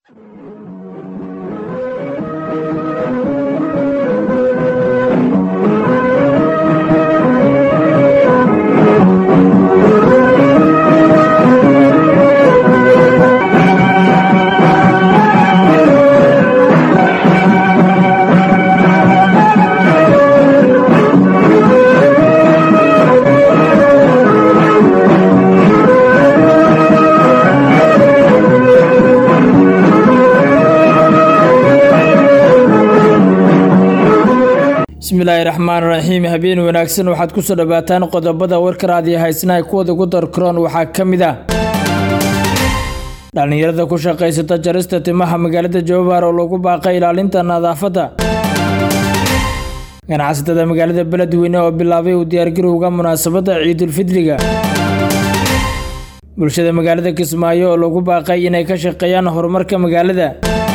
bismillahirrahmanirrahiim habeen wanaagsan waxaad ku soo dhawaataan qodobada warka raadiyo haysnaa kuwada ugu darkroon waxaa kamid ah dhalinyarada ku shaqeysata jarista timaha magaalada Jowhar oo lagu baaqay ilaalinta nadaafadda ganacsatada magaalada Beledweyne oo bilaabay u diyaargarowga munaasabadda Ciidul Fidriga bulshada magaalada Kismaayo oo lagu baaqay inay ka shaqeeyaan horumarka magaalada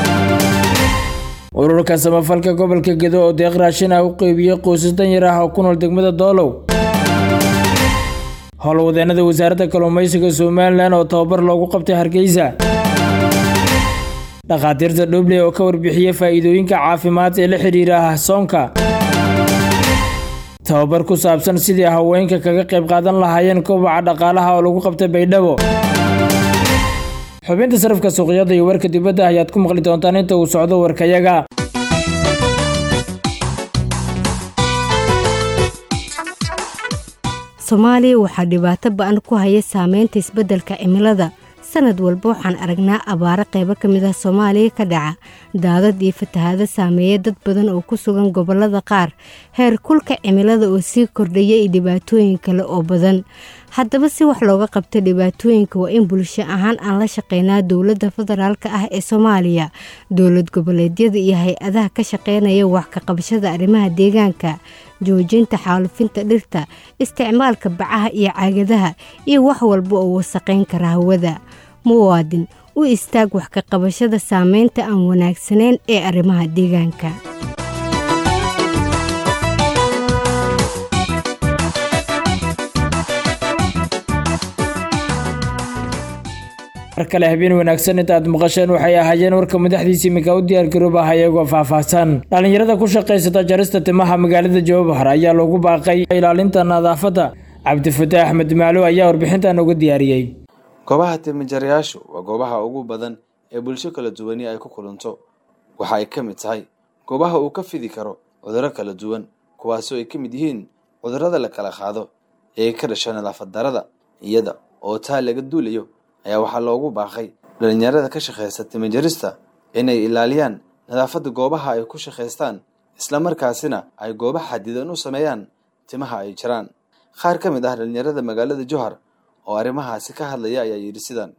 ururka samafalka gobolka Gedo oo deeq raashin ah u qeybiyay qoysas danyar ah oo ku nool degmada Doolow howlwadeenada wasaaradda kalluumaysiga Soomaaliland oo tababar loogu qabtay Hargeysa dhaqaatiirta Dhoble oo ka warbixiyay faa'iidooyinka caafimaad ee la xiriira soonka tababar ku saabsan sidii haweenka kaga qayb qaadan lahaayeen kobaca dhaqaalaha oo lagu qabtay Baydhabo xubinta sarafka suuqyada iyo warka dibadda ayaad ku maqli doontaan inta uu socdo warkayaga Soomaaliya waxaa dhibaato ba'an ku haya saameynta isbeddelka cimilada sanad walba waxaan aragnaa abaaro qaybo ka mid ah Soomaaliya ka dhaca daadad iyo fatahaado saameeya dad badan oo ku sugan gobollada qaar heer kulka cimilada oo sii kordhaya iyo dhibaatooyin kale oo badan haddaba si wax looga qabto dhibaatooyinka waa in bulsho ahaan aan la shaqeynaa dowladda federaalka ah ee Soomaaliya dowlad goboleedyada iyo hay-adaha ka shaqeynaya wax ka qabashada arrimaha deegaanka joojinta xaalufinta dhirta isticmaalka bacaha iyo caagadaha iyo wax walba oo wasaqeyn kara hawada muwaadin u istaag wax ka qabashada saameynta aan wanaagsaneyn ee arrimaha deegaanka kale habeen wanaagsan inta aad maqasheen waxay ahaayeen warka madaxdiisii mika u diyaar garooba ayagoo faahfaahsan dhalinyarada ku shaqeysata jarista timaha magaalada Jowhar ayaa lagu baaqay ilaalinta nadaafadda Cabdifataax Ahmed Maalo ayaa warbixintan uga diyaariyay goobaha timo-jarayaashu waa goobaha ugu badan ee bulsho kala duwan ay ku kulanto waxa ay ka mid tahay goobaha uu ka fidi karo cudurro kala duwan kuwaas oo ay ka mid yihiin cudurrada la kala qaado ee ka dhasha nadaafad darrada iyada oo taa laga duulayo ayaa waxaa loogu baaqay dhalinyarada ka shaqeysta timo-jarista inay ilaaliyaan nadaafadda goobaha ay ku shaqeystaan isla markaasina ay goobaha xadidan u sameeyaan timaha ay jiraan qaar ka mid ah dhalinyarada magaalada Jowhar oo arrimahaasi ka hadlaya ayaa yiri sidan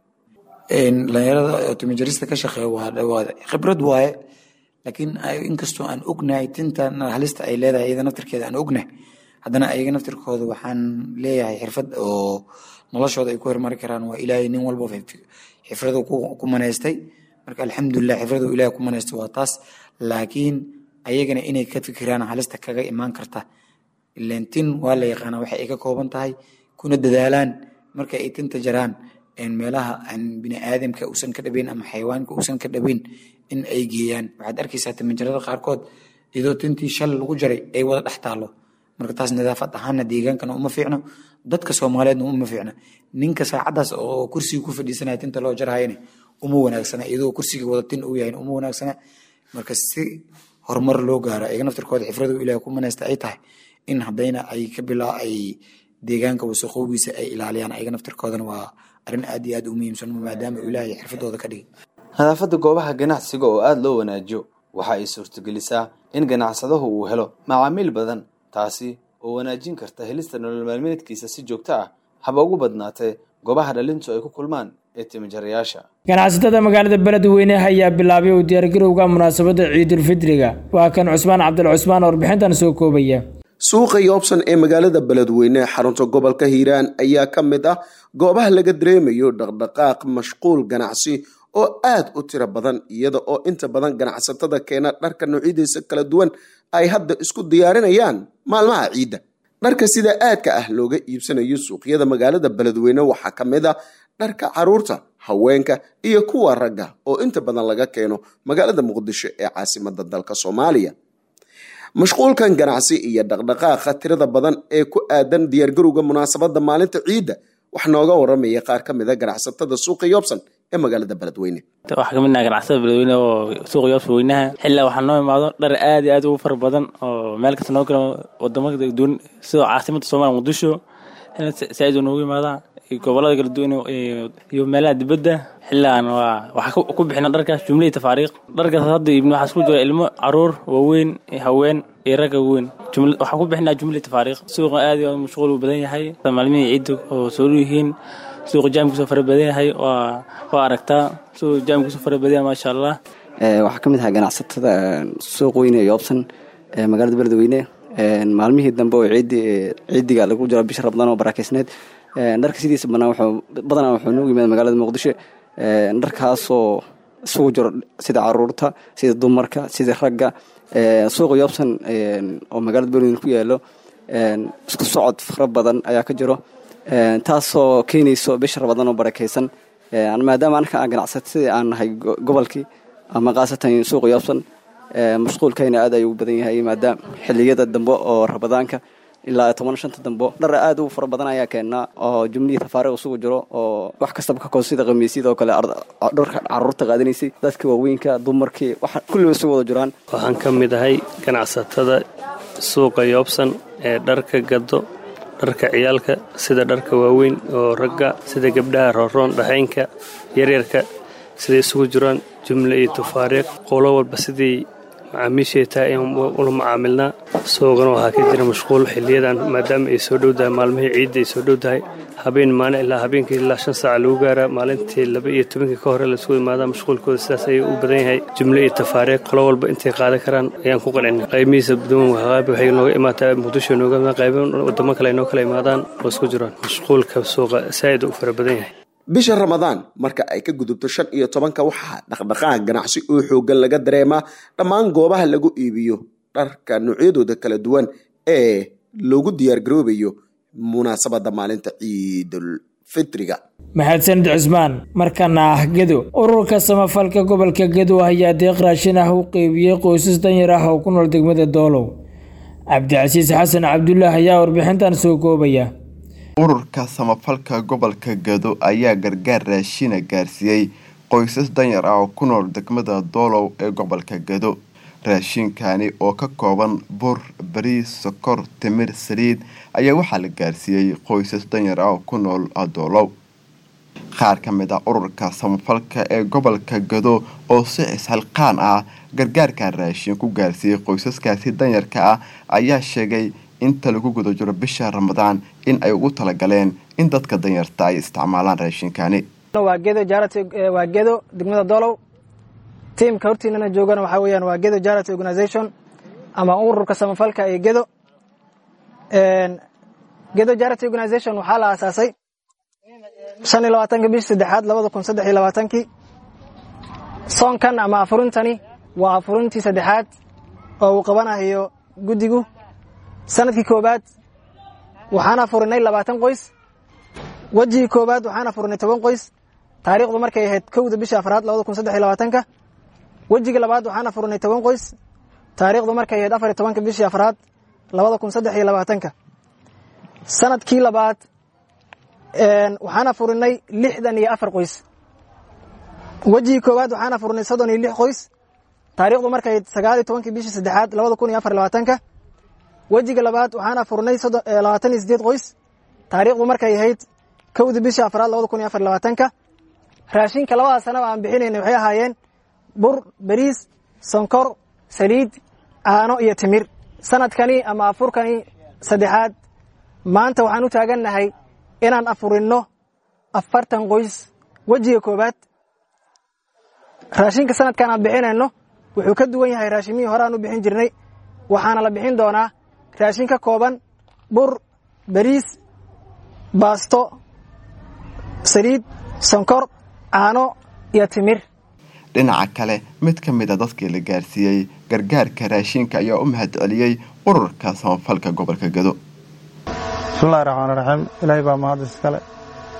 dhalinyarada timo-jarista ka shaqeeya waa khibrad waaye laakiin inkastoo aan ognahay tinta halista ay leedahay iyada naftirkeeda aan ognahay haddana ayaga naftirkooda waxaan leeyahay xirfad oo noloshooda ay ku hormari karaan waa ilaahay nin walba xifradu ku maneystay marka alxamdulillah xifradu ilaahay ku maneystay waa taas laakiin ayagana inay ka fikiraan halista kaga imaan karta ileen tin waa la yaqaanaa waxa ay ka kooban tahay kuna dadaalaan marka ay tinta jaraan meelaha aan bini aadamka uusan ka dhabeyn ama xayawaanka uusan ka dhabeyn in ay geeyaan waxaad arkaysaa timo-jarada qaarkood iyadoo tintii shal lagu jaray ay wada dhex taalo marka taas nadaafad ahaana deegaankana uma fiicno dadka Soomaaliyeedna uma fiicna ninka saacadaas oo kursiga ku fadhiisanaya tinta loo jarayna uma wanaagsana iyadoo kursiga wada tin uu yahay uma wanaagsana marka si horumar loo gaaro ayaga naftirkooda xifradu ilaahay ku maneystay ay tahay in hadayna ay ka bilaa ay deegaanka wasaqowgiisa ay ilaaliyaan ayaga naftirkoodana waa arrin aad iyo aad u muhiimsan maadaama ilaahay xirfadooda ka dhigay nadaafadda goobaha ganacsiga oo aad loo wanaajiyo waxa ay suurtagelisaa in ganacsadahu uu helo macaamiil badan taasi oo wanaajin karta helista nolol maalmeedkiisa si joogto ah haba ugu badnaatay goobaha dhalintu ay ku kulmaan ee timo-jarayaasha ganacsatada magaalada Beledweyne ayaa bilaabay u diyaargarowga munaasabadda Ciidul Fidriga waa kan Cusmaan Cabdul Cusmaan warbixintan soo koobaya suuqa Yoobsan ee magaalada Beledweyne xarunta gobolka Hiiraan ayaa ka mid ah goobaha laga dareemayo dhaqdhaqaaq mashquul ganacsi oo aad u tiro badan iyada oo inta badan ganacsatada keena dharka noocyadiisa kala duwan ay hadda isku diyaarinayaan maalmaha ciida dharka sida aadka ah looga iibsanayo suuqyada magaalada Beledweyne waxaa ka mid ah dharka caruurta haweenka iyo kuwa ragga oo inta badan laga keeno magaalada muqdisho ee caasimada dalka Soomaaliya. Mashquulkan ganacsi iyo dhaqdhaqaaqa tirada badan ee ku aadan diyaargarowga munaasabada maalinta ciida wax nooga waramaya qaar ka mid ah ganacsatada suuqa Yoobsan ee magaalada Beledweyne. Waxa kamid ah ganacsatada Beledweyne oo suuqa Yoobsan weynaha xilliga waxa noo imaado dhar aad iyo aad u far badan oo meel kasta noo kala wadamada duwan sida caasimada Soomaaliya Muqdisho saayid noogu imaada gobolada kala duwan iyo meelaha dibadda xilligan waxa ku bixina dharkaas jumlada tafaariiq dharkaas hadda ibnu waxa isku jira ilmo caruur waaweyn haween iyo rag weyn waxa ku bixina jumlada tafaariiq suuqa aad iyo mashquul u badan yahay maalmihi ciid oo soo yihiin suuqa jaamku soo fara badan yahay waa aragtaa suuqa jaamku soo fara badan ma sha Allah waxa kamid ah ganacsatada suuq weyn ee Yoobsan ee magaalada Beledweyne maalmihi dambe oo ciidiga lagu jiro bisha Ramadaan oo barakeysneed dharka sidiisa badanaa wuxuu noogu yimaada magaalada Muqdisho dharkaas oo isugu jiro sida caruurta sida dumarka sida ragga suuqa Yoobsan oo magaalada Beledweyne ku yaalo isku socod fara badan ayaa ka jiro taasoo keenayso bisha Ramadaan oo barakeysan maadaama aan ganacsatada aan nahay gobolkii ama qaasatan suuqa Yoobsan mashquulkayna aad ayuu badan yahay maadaama xilliyada dambe oo Ramadaanka ilaa 15 dambe dhar aad u fara badan ayaa keenaa oo jumlada tafaariiq isugu jiro oo wax kasta ka koosida qamiisyada oo kale dharka caruurta qaadanaysay dadka waaweynka dumarkii waxa kulli isugu wada jiraan. Waxaan ka mid ahay ganacsatada suuqa Yoobsan ee dharka gado dharka ciyaalka sida dharka waaweyn oo ragga sida gabdhaha rooroon dhaxaynka yaryarka sida isugu jiraan jumla iyo tafaariiq qolo walba sidii macaamiisheeta in ula macaamilna suuqana waxa ka jira mashquul xilliyadan maadaama ay soo dhowdahay maalmihii ciid ay soo dhowdahay habeen maalin ilaa habeenkii ilaa 5 saac lagu gaaraa maalintii 12 ka hore la soo imaada mashquulkooda sidaas ay u badan yahay jumla iyo tafaariiq qolo walba intay qaadan karaan ayaan ku qancin qiimihiisa badan waxay nooga imaataa Muqdisho nooga qayban wadamo kale inoo kala imaadaan oo isku jiraan mashquulka suuqa saayid u fara badan yahay. bisha Ramadaan marka ay ka gudubto 15 waxa dhaqdhaqaaq ganacsi oo xoogan laga dareemaa dhammaan goobaha lagu iibiyo dharka noocyadooda kala duwan ee loogu diyaar garoobayo munaasabada maalinta Ciidul Fitriga. Mahadsanid Cusmaan markana Gedo ururka samafalka gobolka Gedo ayaa deeq raashin ah u qaybiyay qoysas danyar ah oo ku nool degmada Doolow. Cabdicasiis Xasan Cabdullaahi ayaa warbixintan soo koobaya. ururka samafalka gobolka Gedo ayaa gargaar raashin gaarsiiyay qoysas danyar ah oo ku nool degmada Doolow ee gobolka Gedo. raashinkani oo ka kooban bur, bariis, sokor, timir, saliid ayaa waxaa la gaarsiiyay qoysas danyar ah oo ku nool Doolow. qaar ka mid ah ururka samafalka ee gobolka Gedo oo si isxilqaan ah gargaarka raashin ku gaarsiiyay qoysaskaasi danyarka ah ayaa sheegay inta lagu guda jiro bisha Ramadaan in ay ugu tala galeen in dadka danyarta ay isticmaalaan raashinkani. waa Gedo degmada Doolow teamka hortiina joogana waxa weeyaan waa Gedo Charity Organization ama ururka samafalka ee Gedo. Gedo Charity Organization waxa la aasaasay 25 bishii 3 2023 soonkan ama afurintani waa afurintii 3 oo uu qabanayo gudigu sanadkii koobaad waxaana furinay 20 qoys wajii koobaad waxaana furinay 10 qoys taariikhdu markay ahayd 1 bisha 4 2023 wajiga labaad waxaana furinay 10 qoys taariikhdu markay ahayd 14 bisha 4 2023 sanadkii labaad waxaana furinay 64 qoys wajii koobaad waxaana furinay 36 qoys taariikhdu markay ahayd 19 bisha 3 2024 wajiga labaad waxaana furnay 28 qoys taariikhdu markay ahayd 1 bisha 4 2024 raashinka labada sano aan bixinaynay waxay ahaayeen bur, bariis, sonkor, saliid, caano iyo timir. sanadkani ama afurkani saddexaad maanta waxaan u taaganahay inaan afurino 40 qoys wajiga koobaad. raashinka sanadkan aan bixinayno wuxuu ka duwan yahay raashimihii hore aan u bixin jirnay waxaana la bixin doonaa raashin ka kooban bur, bariis, baasto, saliid, sonkor, caano iyo timir. dhinaca kale mid ka mid ah dadkii la gaarsiiyay gargaarka raashinka ayaa u mahadceliyay ururka samafalka gobolka Gedo. bismillaahi raxmaani raxiim ilaahay baa mahad iskale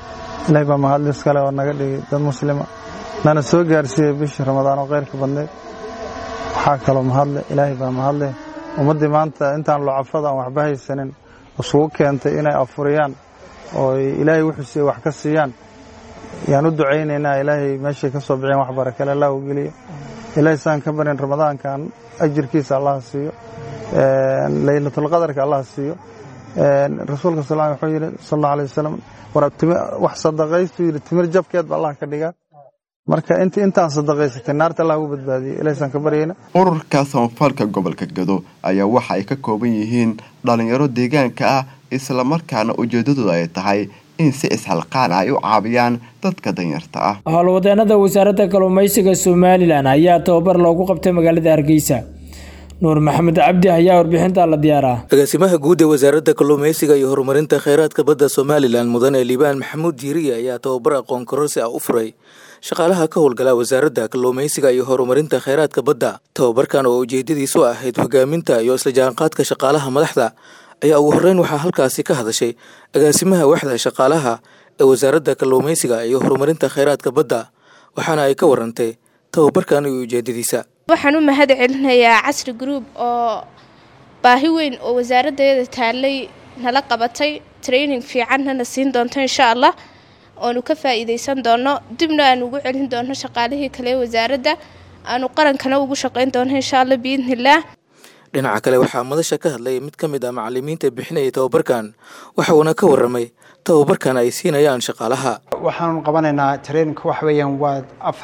ilaahay baa mahad iskale oo naga dhigay dad muslima nana soo gaarsiiyey bishii ramadaan oo khayrka badneed waxaa kaloo mahadle ilaahay baa mahadle ummaddii maanta intaan lucafada aan waxba haysanin isugu keentay inay afuriyaan oo ilaahay wuxuu siiyey wax ka siiyaan yaan u ducaynaynaa ilaahay meeshay ka soo bixeen wax barakale allah u geliyo ilaahay saan ka barin ramadaankan ajirkiisa allah siiyo laylatul qadarka allah siiyo rasuulka wuxuu yidhi sallallahu alayhi wasallam wax sadaqaystu yidhi timir jabkeed ba allah ka dhigaa marka intaan sadaqaysatay naarta allah ugu badbaadiyey ilaahsan ka baryayna ururka samafalka gobolka Gado ayaa waxa ay ka kooban yihiin dhalinyaro deegaanka ah isla markaana ujeedadoodu ay tahay in si isxalqaan ay u caabiyaan dadka danyarta ah. Howlwadeenada wasaaradda kalluumaysiga Somaliland ayaa tababar loogu qabtay magaalada Hargeysa. Nuur Maxamed Cabdi ayaa warbixinta la diyaaraa. Agaasimaha guud ee wasaaradda kalluumaysiga iyo horumarinta kheyraadka badda Somaliland Mudane Liibaan Maxamuud Diiriye ayaa tababar aqoon kororsi ah u furay shaqaalaha ka howlgala wasaaradda kalluumaysiga iyo horumarinta kheyraadka badda. Tababarkan oo ujeedadiisu ahayd hogaaminta iyo isla jaanqaadka shaqaalaha madaxda ayaa ugu horreyn waxaa halkaasi ka hadashay agaasimaha waaxda shaqaalaha ee wasaaradda kalluumaysiga iyo horumarinta kheyraadka badda waxaana ay ka warantay tababarkan iyo ujeedadiisa. waxaan u mahad celinayaa Casri Group oo baahi weyn oo wasaaraddeeda taalay nala qabatay training fiican na siin doonto insha Allah oo ka faa'iideysan doono dibna aan ugu celin doono shaqaalihii kale wasaaradda aanu qarankana ugu shaqeyn doono insha Allah biidhnillah. dhinaca kale waxaa madasha ka hadlay mid ka mid ah macallimiinta bixinaya tababarkan waxa uuna ka warramay tababarkan ay siinayaan shaqaalaha. waxaan qabanaynaa training wax weeyaan waa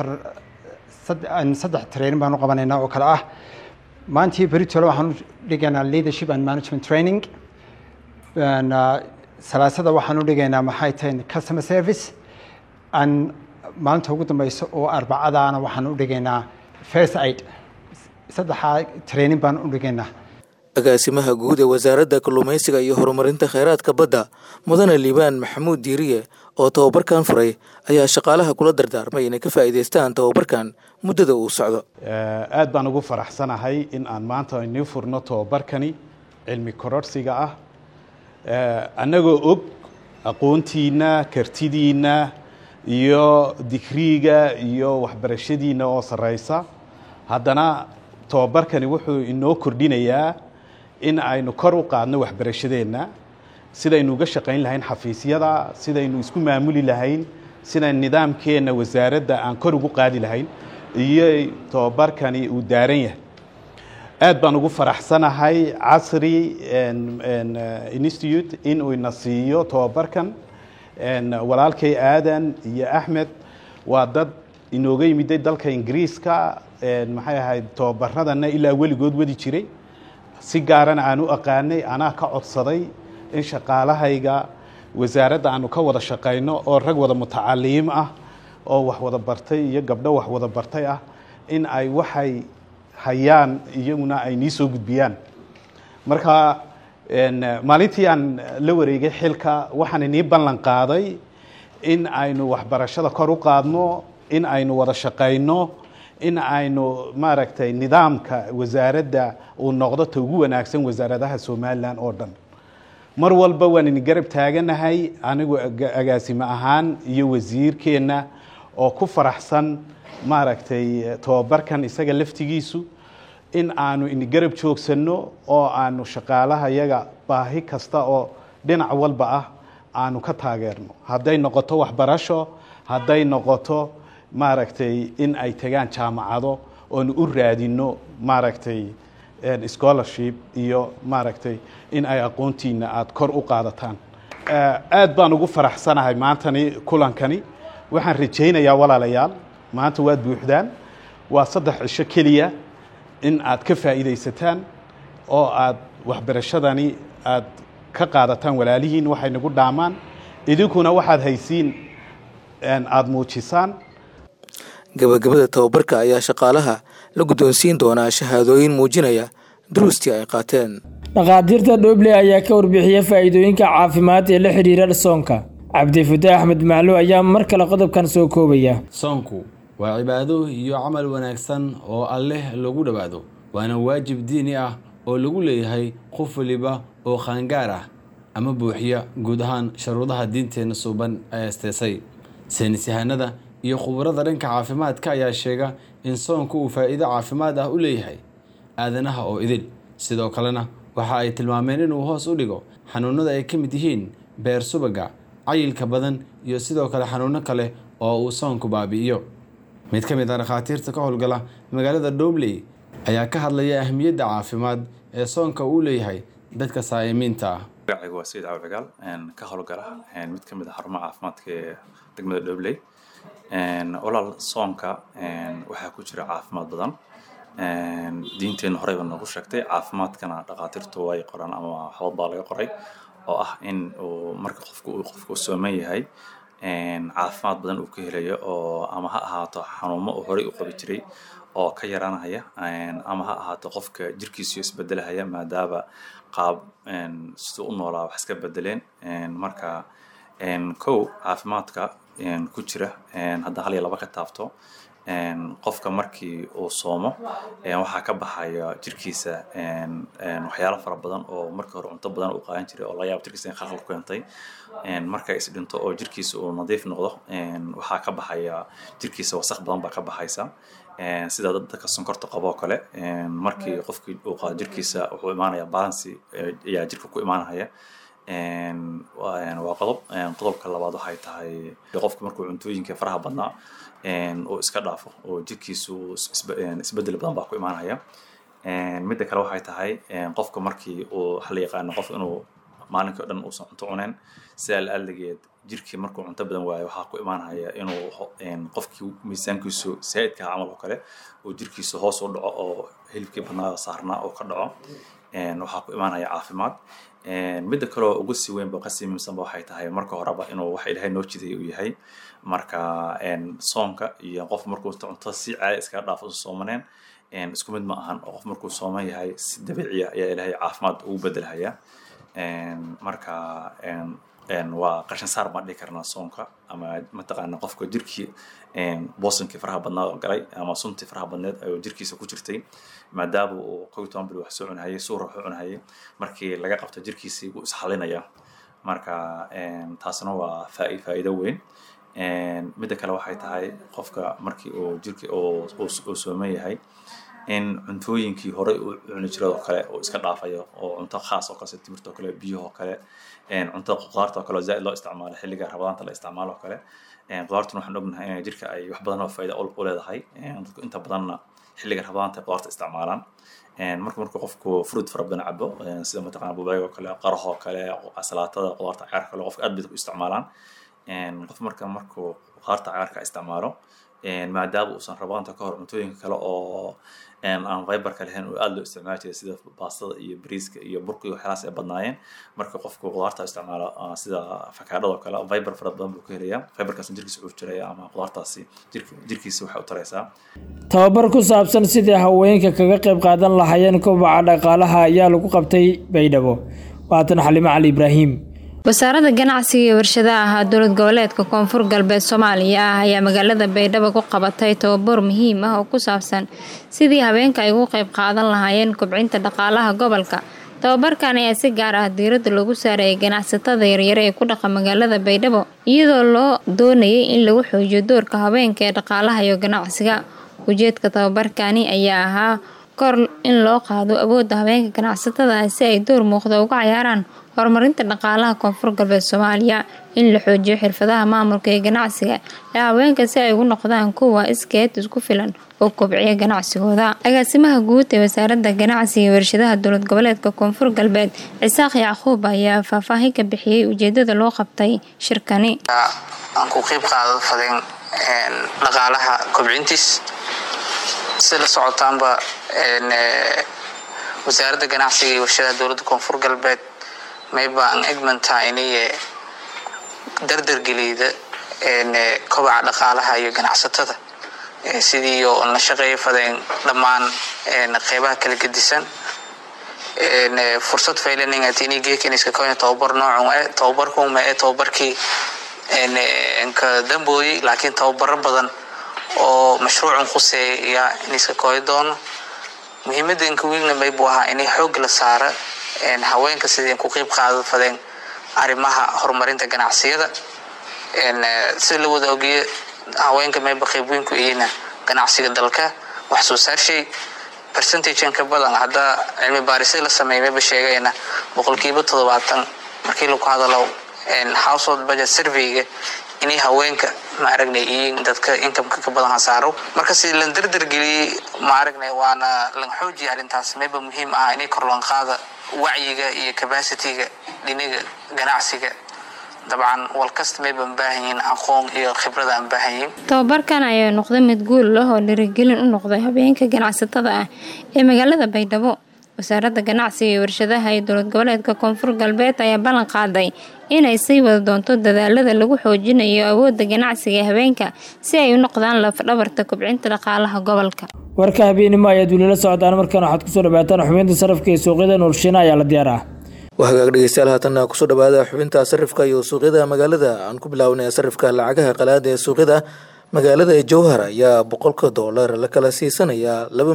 saddex training baan qabanaynaa oo kala ah maantii berito waxaan dhigaynaa leadership and management training salaasada waxaan u dhigaynaa maxay tahay customer service and maalinta ugu dambaysa oo arbacadaana waxaan u dhigaynaa first aid saddexa training baan u dhigaynaa. agaasimaha guud ee wasaaradda kalluumaysiga iyo horumarinta kheyraadka badda Mudane Liibaan Maxamuud Diiriye oo tababarkan furay ayaa shaqaalaha kula dardaarmay inay ka faa'iideystaan tababarkan muddada uu socdo. aad baan ugu faraxsanahay in aan maanta inoo furno tababarkani cilmi kororsiga ah annagoo og aqoontiina kartidiina iyo digriga iyo waxbarashadiina oo sareysa haddana tababarkani wuxuu inoo kordhinayaa in aynu kor u qaadno waxbarashadeenna sidaynu uga shaqayn lahayn xafiisyada sidaynu isku maamuli lahayn sida nidaamkeena wasaaradda aan kor ugu qaadi lahayn iyo tababarkani uu daaran yahay aad baan ugu faraxsanahay Casri Institute in uu ina siiyo tababarkan walaalkay Aadan iyo Axmed waa dad inooga yimid dalka Ingiriiska maxay ahayd tababaradana ilaa weligood wadi jiray si gaaran aan u aqaanay anaa ka codsaday in shaqaalahayga wasaaradda aanu ka wada shaqeyno oo rag wada mutacallim ah oo wax wada bartay iyo gabdho wax wada bartay ah in ay waxay hayaan iyaguna ay nii soo gudbiyaan. marka maalintii aan la wareegay xilka waxaan inii ballan qaaday in aynu waxbarashada kor u qaadno in aynu wada shaqeyno in aynu maaragtay nidaamka wasaaradda uu noqdo ta ugu wanaagsan wasaaradaha Somaliland oo dhan. mar walba waan in garab taaganahay anigu agaasimo ahaan iyo wasiirkeena oo ku faraxsan maaragtay tababarkan isaga laftigiisu in aanu in garab joogsano oo aanu shaqaalaha yaga baahi kasta oo dhinac walba ah aanu ka taageerno hadday noqoto waxbarasho hadday noqoto maaragtay in ay tagaan jaamacado oo u raadino maaragtay scholarship iyo maaragtay in ay aqoontiina aad kor u qaadataan. aad baan ugu faraxsanahay maantani kulankani waxaan rajaynayaa walaalayaal maanta waad buuxdaan waa 3 cisho kaliya in aad ka faa'iideysataan oo aad waxbarashadani aad ka qaadataan walaalihiin waxay nagu dhaamaan idinkuna waxaad haysiin aad muujisaan. gabagabada tababarka ayaa shaqaalaha la guddoonsiin doonaa shahaadooyin muujinaya duruustii ay qaateen. dhaqaatiirta Dhoble ayaa ka warbixiyay faa'iidooyinka caafimaad ee la xiriira soonka. Cabdifataax Axmed Macluw ayaa mar kale qodobkan soo koobaya. soonku waa cibaado iyo camal wanaagsan oo Alle lagu dhawaado waana waajib diini ah oo lagu leeyahay qof waliba oo qaangaar ah ama buuxiya guud ahaan shuruudaha diinteena suuban ee asteesay. saynis yahanada iyo khubarada dhanka caafimaadka ayaa sheega in soonku uu faa'iido caafimaad ah u leeyahay aadanaha oo idil. sidoo kalena waxa ay tilmaameen inuu hoos u dhigo xanuunada ay ka mid yihiin beer subaga, cayilka badan iyo sidoo kale xanuuno kale oo uu soonku baabi'iyo. mid ka mid ah dhakhaatiirta ka howlgala magaalada Dhobley ayaa ka hadlaya ahmiyadda caafimaad ee soonka uu leeyahay dadka saa'imiinta ah. magacaygu waa Sayid Cawragaal ka howlgala mid ka mid ah xarumaha caafimaadka ee degmada Dhobley. walaal soonka waxaa ku jira caafimaad badan. diinteena horeyba noogu sheegtay caafimaadkana dhakhaatiirtu way qoraan ama waxba baa laga qoray oo ah in uu marka qofku sooman yahay caafimaad badan uu ka helayo oo ama ha ahaato xanuuno uu horey u qabi jiray oo ka yaraanaya ama ha ahaato qofka jirkiisu isbedelaya maadaama qaab sidoo u noolaa wax iska bedeleen. marka kow caafimaadka ku jira hadda hal iyo laba ka taabto qofka markii uu soomo waxaa ka baxaya jirkiisa waxyaalo fara badan oo markii hore cunto badan uu qaadan jiray oo laga yaabo jirkiisa in khalkhal ku keentay. marka is dhinto oo jirkiisa uu nadiif noqdo waxaa ka baxaya jirkiisa wasakh badan baa ka baxaysa sida dadka sonkorta qabo kale. markii qofkii uu qaado jirkiisa wuxuu imaanaya balance ayaa jirka ku imaanaya. waa qodobka labaad waxay tahay qofka markuu cuntooyinka faraha badnaa oo iska dhaafo oo jirkiisu isbedel badan baa ku imaanaya. midda kale waxay tahay qofka markii uu waxa la yaqaano qof inuu maalinka dhan uusan cunto cuneen sidaa la-aaligeed jirkii markuu cunto badan waayo waxaa ku imaanaya inuu qofkii miisaankiisu saa'idka camal oo kale uu jirkiisu hoos u dhaco oo hilibkii badnaa saarnaa oo ka dhaco. waxaa ku imaanaya caafimaad. midda kale oo ugu sii weyn qasii muhiimsanba waxay tahay marka horeba inuu wax ilaahay noo jiday uu yahay. marka soonka iyo qof markuu cunto si caadi iskaga dhaafo soomaneen isku mid ma ahan oo qof markuu sooman yahay si dabiici ah ayaa ilaahay caafimaad ugu bedelaya. marka waa qashin saar baan dhihi karnaa soonka ama mataqaana qofka jirkii boosankii faraha badnaa oo galay ama suntii faraha badneed ayuu jirkiisa ku jirtay maadaama uu qow toban bil wax soo cunahayay suur wax u cunahayay markii laga qabto jirkiisii wuu isxalinaya. marka taasna waa faa'iido weyn. midda kale waxay tahay qofka markii uu jirkii uu sooman yahay in cuntooyinkii hore uu cuni jiray oo kale uu iska dhaafayo oo cunto khaas oo kale timirta oo kale biyo oo kale cunto qudaarta oo kale zaid loo isticmaalo xilliga rabadaanta la isticmaalo oo kale. qudaartuna waxaan ognahay in jirka ay wax badan oo faa'iido u leedahay. dadku inta badanna xilliga rabadaanta qudaarta isticmaalaan. markuu qofku fruit fara badan cabo sida mataqaana bubayga oo kale qaraha oo kale salaatada qudaarta cagaarka kale qofka aad bay u isticmaalaan. qof markuu qudaarta cagaarka isticmaalo maadaama uusan rabadaanta ka hor cuntooyinka kale oo aan fiberka lahayn oo aad loo isticmaali jiray sida baastada iyo bariiska iyo burka iyo waxyaalahaas ay badnaayeen. marka qofku qudaarta isticmaalo sida afakaadhada oo kale fiber fara badan buu ka helayaa. fiberkaasna jirkiisa wuxuu jiraya ama qudaartaasi jirkiisa waxay u taraysaa. tababar ku saabsan sidii haweenka kaga qayb qaadan lahaayeen kobaca dhaqaalaha ayaa lagu qabtay Baydhabo. waatan Xalimo Cali Ibraahim. wasaaradda ganacsiga iyo warshadaha dowlad goboleedka Koonfur Galbeed Soomaaliya ayaa magaalada Baydhabo ku qabatay tababar muhiim ah oo ku saabsan sidii haweenka ay uga qayb qaadan lahaayeen kobcinta dhaqaalaha gobolka. tababarkan ayaa si gaar ah diiradda loogu saaray ganacsatada yaryar ee ku dhaqan magaalada Baydhabo iyadoo loo doonayay in lagu xoojiyo doorka haweenka ee dhaqaalaha iyo ganacsiga. ujeedka tababarkani ayaa ahaa kor in loo qaado awoodda haweenka ganacsatada si ay door muuqda uga ciyaaraan horumarinta dhaqaalaha Koonfur Galbeed Soomaaliya, in la xoojiyo xirfadaha maamulka ee ganacsiga ee haweenka si ay ugu noqdaan kuwa iskeed isku filan oo kobciya ganacsigooda. agaasimaha guud ee wasaaradda ganacsiga iyo warshadaha dowlad goboleedka Koonfur Galbeed Isaaq Yacquub ayaa faahfaahin ka bixiyay ujeedada loo qabtay shirkani. aan ku qayb qaadan dhaqaalaha kobcintiis sida socotaanba wasaaradda ganacsiga iyo warshadaha dowladda Koonfur Galbeed mayba aan egmanta inay dardar gelida kobaca dhaqaalaha iyo ganacsatada sidii oo la shaqeeyo fadeen dhammaan qaybaha kala gedisan fursad faylaning atini geekiniska koona tababar noocan tababarku ma tababarkii ka damboyay laakiin tababaro badan oo mashruucan khuseeya iniska kooy doono muhiimadda in kuwiina maybu ahaa inay xoog la saara haweenka sidii ku qayb qaadan fadeen arrimaha horumarinta ganacsiyada si la wada ogeeyo haweenka mayba qayb weyn ku yihiin ganacsiga dalka wax soo saarshay percentage ka badan hadda cilmi baarisay la sameeyay mayba sheegayna 70% markii lagu hadalo household budget survey inay haweenka ma aragnay dadka income ka badan hasaaro marka si la dardargeliyay ma aragnay waana la xoojiyo arintaas mayba muhiim ah inay kor loo qaado wacyiga iyo capacity-ga dhinaca ganacsiga dabcan walkasta mayba baahanyiin aqoon iyo khibrad aan baahanyiin tababarkan ayaa noqday mid guul ah oo dhiirigelin u noqday habeenka ganacsatada ah ee magaalada Baydhabo. wasaaradda ganacsiga iyo warshadaha ee dowlad goboleedka Koonfur Galbeed ayaa ballan qaaday inay sii wada doonto dadaalada lagu xoojinayo awoodda ganacsiga habeenka si ay u noqdaan laf-dhabarta kobcinta dhaqaalaha gobolka. warka habeenimo ayaad weli la socdaan markaan waxaad ku soo dhawaataan xubinta sarifka ee suuqyada Nuurshiina ayaa la diyaaraa. wahagaag dhegeystayaal haatan ku soo dhawaada xubinta sarifka iyo suuqyada magaalada aan ku bilaawnay sarifka lacagaha qalaad ee suuqyada magaalada Jowhar ayaa $100 la kala siisanaya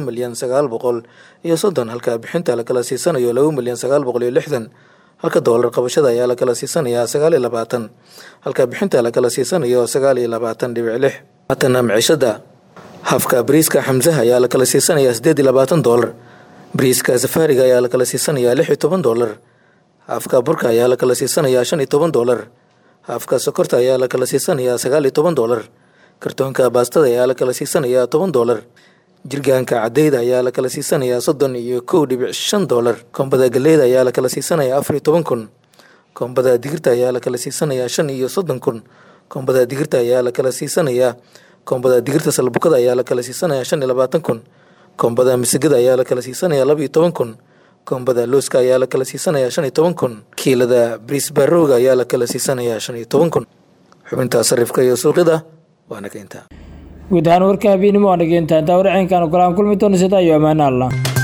2,930,000 halka bixinta la kala siisanayo 2,960,000 halka dollar qabashada ayaa la kala siisanaya 9.20 halka bixinta la kala siisanayo 9.26 haatan maciishada hafka briiska Hamzaha ayaa la kala siisanaya $8.20 briiska Safariga ayaa la kala siisanaya $16 hafka burka ayaa la kala siisanaya $15 hafka sokorta ayaa la kala siisanaya $19 kartoonka baastada ayaa la kala siisanaya $10 jirgaanka cadayda ayaa la kala siisanaya $31.5 kombada galeeda ayaa la kala siisanaya $14,000 kombada digirta ayaa la kala siisanaya $35,000 kombada digirta ayaa la kala siisanaya kombada digirta salbukada ayaa la kala siisanaya $25,000 kombada misigada ayaa la kala siisanaya $12,000 kombada looska ayaa la kala siisanaya $15,000 kiilada brisbarooga ayaa la kala siisanaya $15,000 xubinta sarifka iyo suuqyada waana keenta guud ahaan warka habeenimo waana keenta intaa wararkan kala kulmi doona sida iyo amaana Allah.